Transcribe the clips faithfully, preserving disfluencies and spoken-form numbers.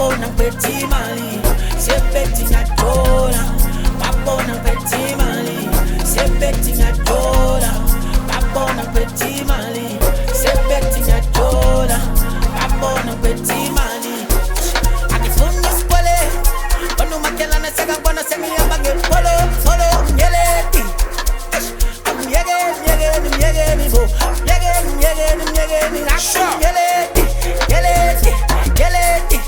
babona peti mali, sepeti ngatola, babona peti mali, sepeti ngatola, babona peti mali, sepeti ngatola, babona peti mali. Akifuna skole, banu makela na sega bwana semi ambange polo, polo nyeleti. Yege, yege, yege mi bo, yege, yege, yege mi action nyeleti, nyeleti, nyeleti.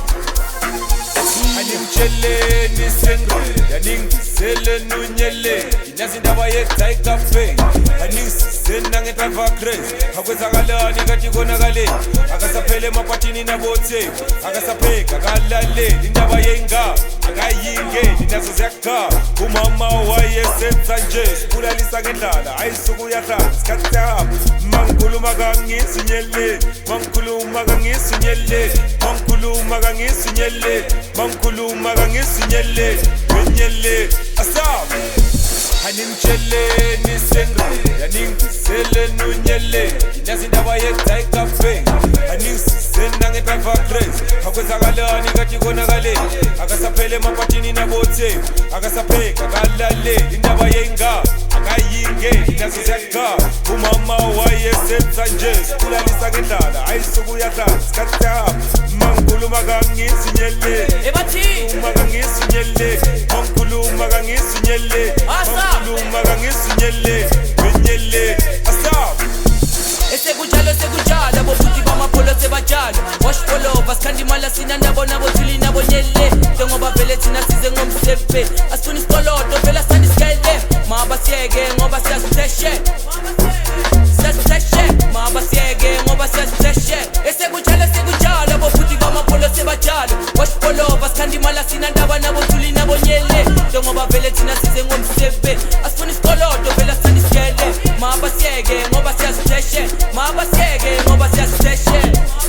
Anim chele ni sengre, yaning sele nu nyele. Inazindaba ye tai cafe, aning senange tava craze. Hakwezakala nikati konakale, akasapele mapatini na bote, akasapeka kalale. Indaba yenga, akayinge, inazo zakka. Umama waye senza nje, kulalisa ngendlala, ayisuku yathatha isikhathi sahamba. Mangikhuluma kangisinyele, mangikhuluma kangisinyele, mangikhuluma kangisinyele, mangikhuluma kangisinyele, wenyele asap. Animchele ni sengre, yaningisele nunyele. Inazindaba yetai cafe, aning senange tava craze. Hakwezakala nikati konakale, akasapele mapatini na bote, akasapeka kalale. Indaba yenga, akayinge, inazo zakka. Umama waye senza nje, kulalisa ngendlala, ayisuku yathatha isikhathi sahamba. Mangikhuluma kangisinyele, mangikhuluma kangisinyele, mangikhuluma kangisinyele, mangikhuluma kangisinyele, wenyele asap. Esekujalo sekujala bofuthi bamapolo sebajala. Wash follow baskandi mala sina nabo nabo thuli nabo nyele. Njengoba vele thina size ngomsepe, asifuna isikolodo vela sandi skele. Maba siyeke ngoba siyasitheshe, siyasitheshe. Maba siyeke ngoba siyasitheshe. Esekujalo sekujala bofuthi bamapolo sebajala. Wash follow baskandi mala sina nabo nabo thuli nabo nyele. Njengoba vele thina size ngomsepe, asifuna isikolodo vela sandi skele. Maba siyeke ngoba siyasitheshe, maba siyeke ngoba siyasitheshe.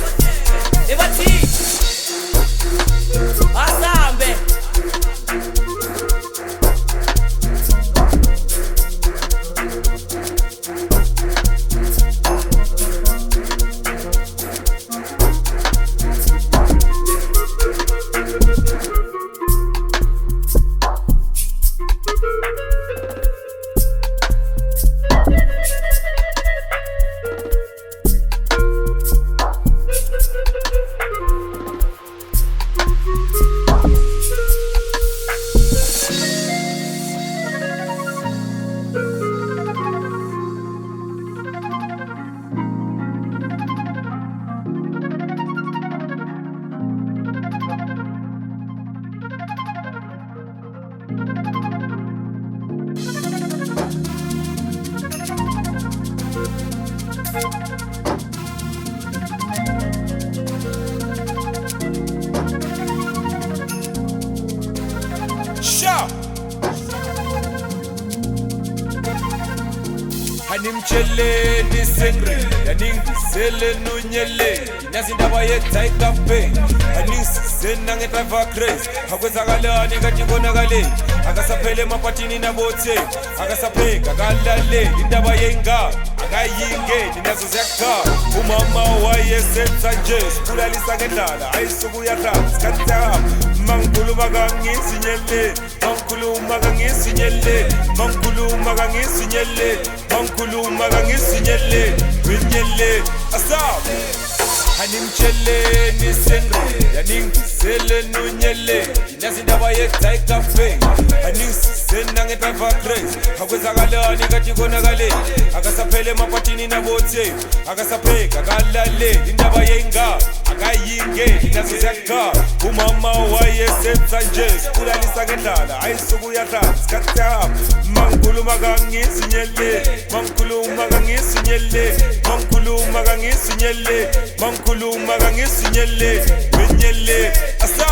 Ebathi asambe Animchele ni sengre, yaningisele nunyele. Inazindaba yetai cafe, aning senange tava craze. Hakwezakala nikati konakale, akasapele mapatini na bote, akasapeka kalale. Indaba yenga, akayinge, inazo zakka. Umama waye senza nje, kulalisa ngendlala, ayisuku yathatha isikhathi sahamba. Mangikhuluma kangisinyele, mangikhuluma kangisinyele, mangikhuluma kangisinyele, mangikhuluma kangisinyele, wenyele asap. Animchele ni sengre, yaningisele nunyele. Inazindaba yetai cafe, aning senange tava craze. Hakwezakala nikati konakale, akasapele mapatini na bote, akasapeka kalale. Indaba yenga, akayinge, inazo zakka. Umama waye senza nje, kulalisa ngendlala, ayisuku yathatha isikhathi sahamba. Mangikhuluma kangisinyele, mangikhuluma kangisinyele, mangikhuluma kangisinyele, mangikhuluma kangisinyele, wenyele asap.